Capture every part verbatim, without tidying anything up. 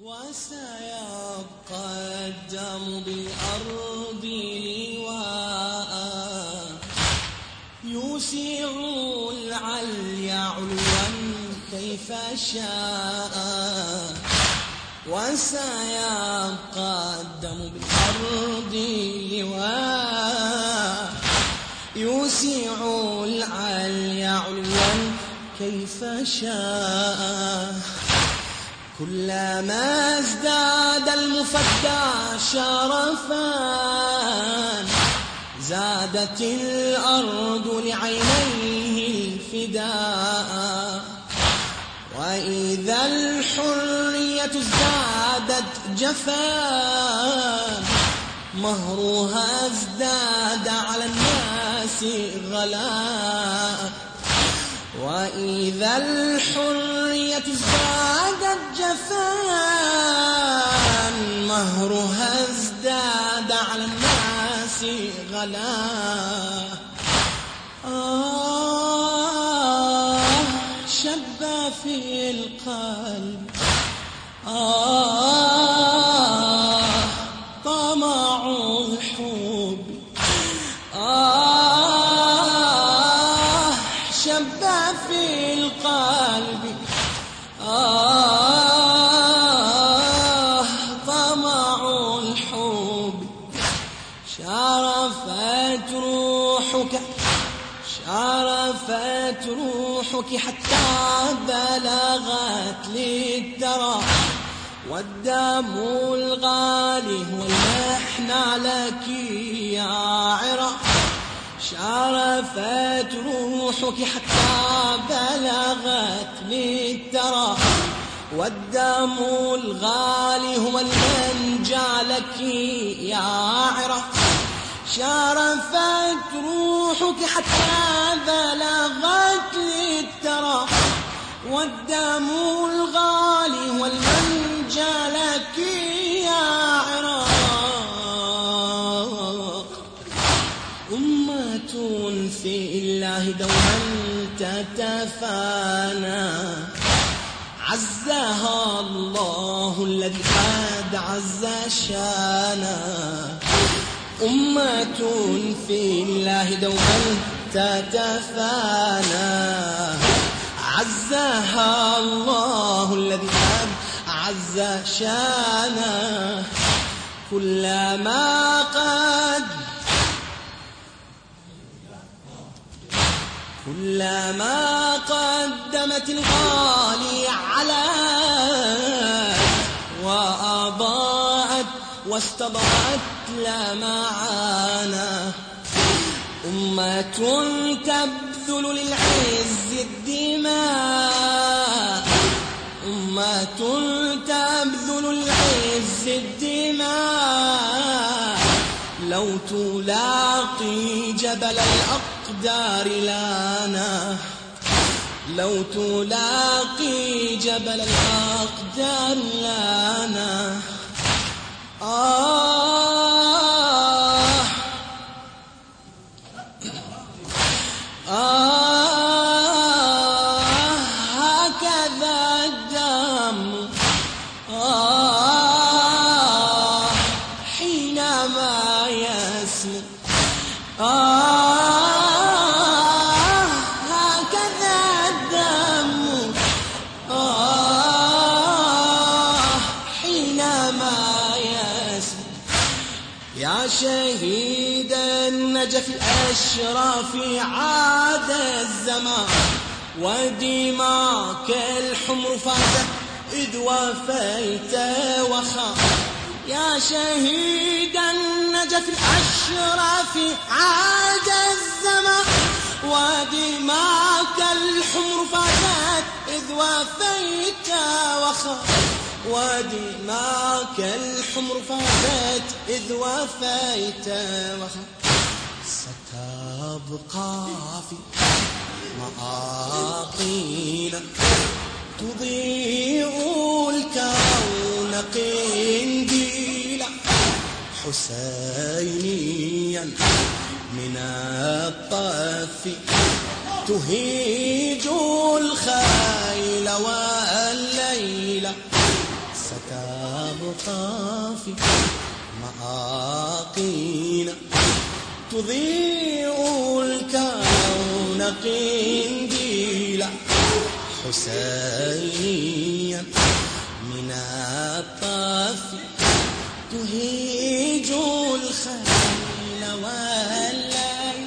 وسيبقى الدم بالأرض لواء يوسع العلي علوا كيف شاء. وسيبقى الدم بالأرض لواء يوسع العلي علوا كيف شاء. كلما ازداد المفدى شرفا زادت الأرض لعينيه الفداء. وإذا الحرية ازدادت جفا مهرها ازداد على الناس غلاء. وإذا الحرية ازدادت جفا مهرها ازداد على الناس غلاء. آه شب في القلب آه طمع الحب آه شب في القلب آه طمع الحب. شرفت روحك شرفت روحك حتى بلغت للدرى والدم الغالي والمحنى لك يا عرى. شرفت روحك حتى بلغت للدرى والدم الغالي هو المنجى لك يا عرى. شرفت روحك حتى بلغت للدرى والدم الغالي والمنجى لك يا عراق. أمة في الله دوما تتفانى عزها الله الذي قد عز شانا. أمة في الله دوما تتفانى عزها الله الذي قد عز شانا. كلما قد كلما قدمت الغالي علت وأضاءت واستضاءت لمعانا. أمة تبذل للعز الدماء أمة تبذل للعز الدماء لو تلاقي جبل الأقدار لنا لو تلاقي جبل الأقدار لنا. آه آه هكذا الدم آه حينما يسمو آه هكذا الدم آه حينما يسمو. يا شهيد النجف الأشراف عاد الزمان ودماك الحمر فازت إذ وفيت وخاف. يا شهيد النجف الأشراف عاد الزمان ودماك الحمر فازت إذ وفيت وخاف. ودماك الحمر فازت إذ وفيت وخاف. ستبقى في مآقينا تضيء الكون قنديلا حسينيا من الطف تهيج الخيل والليل ستبقى في مآقينا تضيء الكون قنديلا حسينيا من الطف تهيج الخيل والليل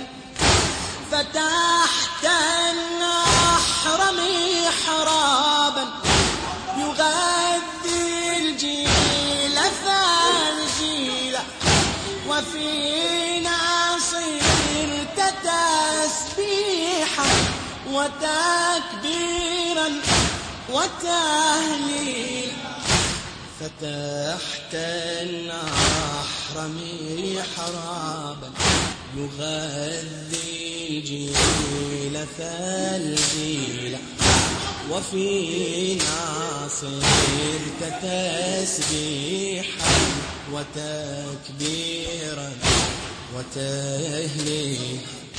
فتحت النحر محرابا يغذي الجيل فالجيل وفينا صرت تسبيحا وتكبيرا وتهليلا فتحت النحر محرابا يغذي الجيل فالجيل وفينا صرت تسبيحا وتكبيرا وتهليلا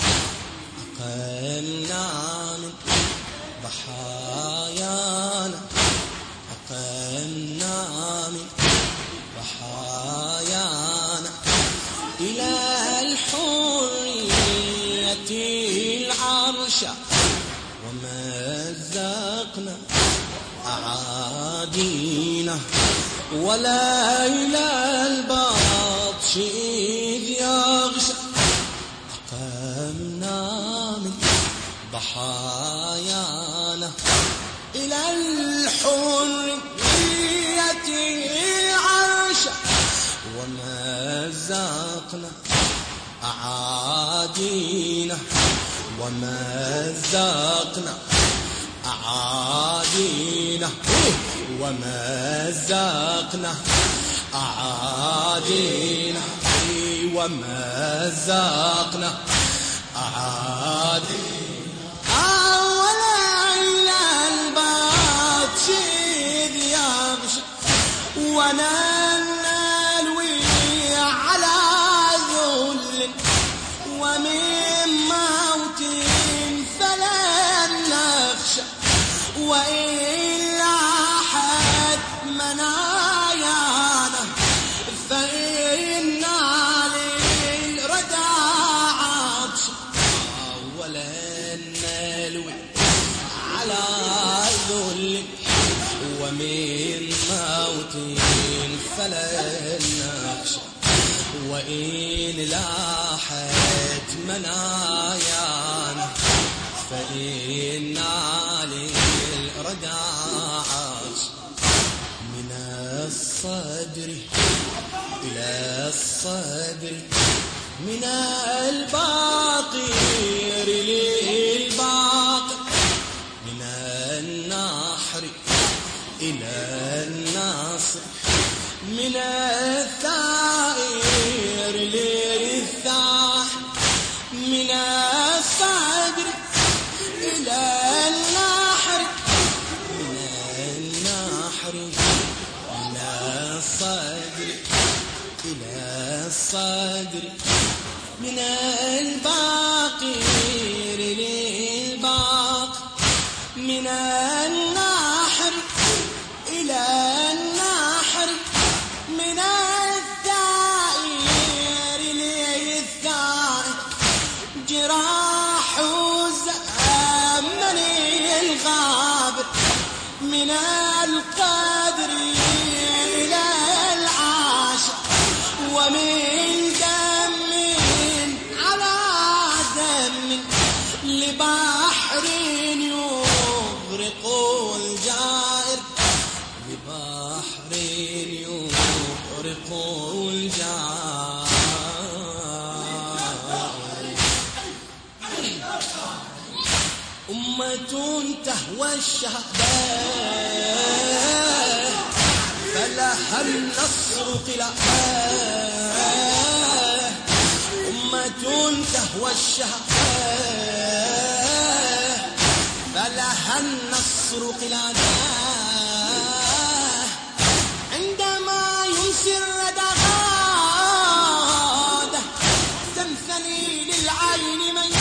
أقمنا من ضحايانا أقمنا من ضحايانا إلى الحرية العرش ومزقنا أعادينا ولا إلى البطش إذ يغشى أقمنا من ضحايانا إلى الحرية العرش ومزقنا أعادينا ومزقنا أعادينا ومزقنا أعادينا ومزقنا أعادينا أولا إلى البطش إذ يغشى وننلوي على ذل ومن موت فلن نخشى وإلا حتمنا يانا فإنا للردى عطش ولن نلوي على ذل ومن موت فلن نخشى وإن لاحت منايانا فإنا للردى عطش من الصدر إلى الصدر من الباقر للباقر من النحر إلى الناصر من الثائر للثاحر من الصدر إلى النحر من النحر إلى الصدر إلى الصدر من الباقر للباقر من النحر إلى النحر من الثائر للثائر جراح زمن الغابر من القدر إلى العاشر ومن دم على دم لبحر يغرق الجائر لبحر يغرق الجائر أمة تهوى الشهادة فلها النصر قلعها أمة تهوى الشهادة فلها النصر قلعها عندما يمسي الردى غادة تمثلي للعين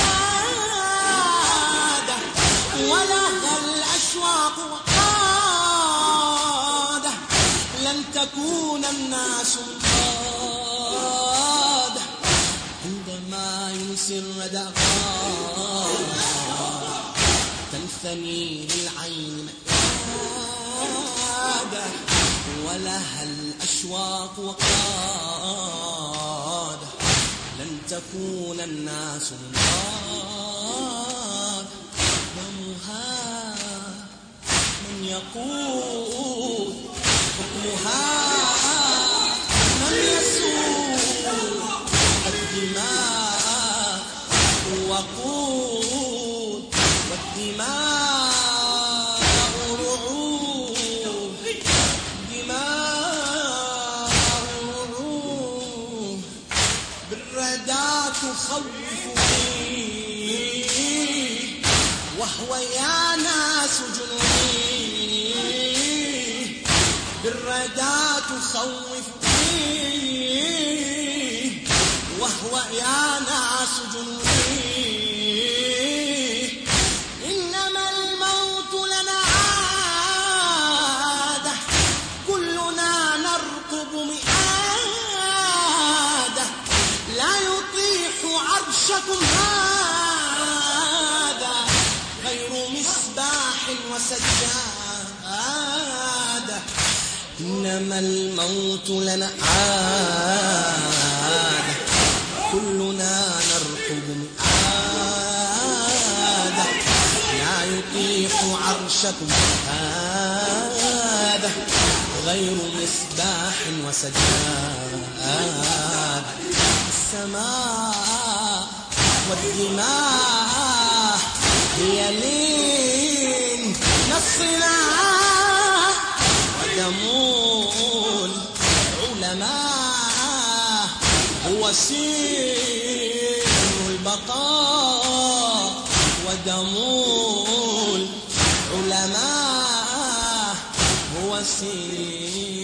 ميادة ولها الأشواق وقادة لن تكون الناس قادة عندما ينسي الردى تنثني للعين مآدة ولها الأشواق وقادة لن تكون الناس قادة دمها من يقول حكمها من يسوق الدماء وقود والدماء رعود دماء رعود بالردى تخوفني وهو يا ناس جنوني بالردى تخوفني وهو يا ناس جنوني إنما الموت لنا عادة كلنا نرقب مئادة لا يطيح عرشكم هذا غير مصباح وسجادة إنما الموت لنا عادة كلنا نرقب مئادة لا يطيح عرشكم هذا غير مصباح وسجادة السماء والدماء هي لين الصناع ودمون العلماء هو سر البقاء ودمون العلماء هو سر